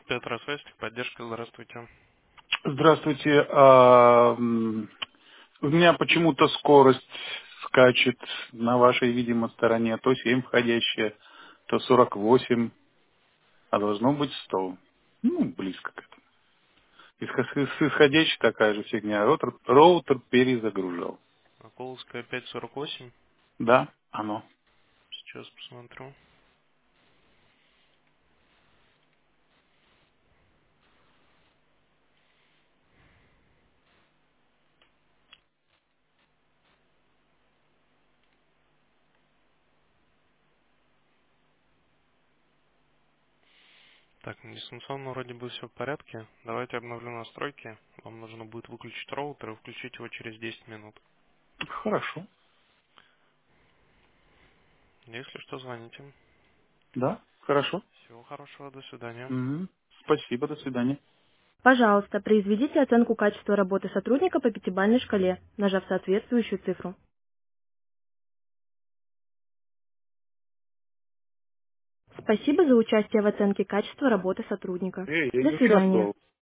Петр Свестик, поддержка, здравствуйте. Здравствуйте. У меня почему-то скорость скачет на вашей, видимо, стороне. То 7 входящие, то 48, а должно быть 100. Ну, близко к этому. С исходящей такая же фигня. Роутер перезагружал. Коловская 548. Да, оно. Сейчас посмотрю. Так, дистанционно вроде бы все в порядке. Давайте обновлю настройки. Вам нужно будет выключить роутер и включить его через 10 минут. Хорошо. Если что, звоните. Да, хорошо. Всего хорошего, до свидания. Мгм. Спасибо, до свидания. Пожалуйста, произведите оценку качества работы сотрудника по пятибалльной шкале, нажав соответствующую цифру. Спасибо за участие в оценке качества работы сотрудника. Я До не свидания. участвовал.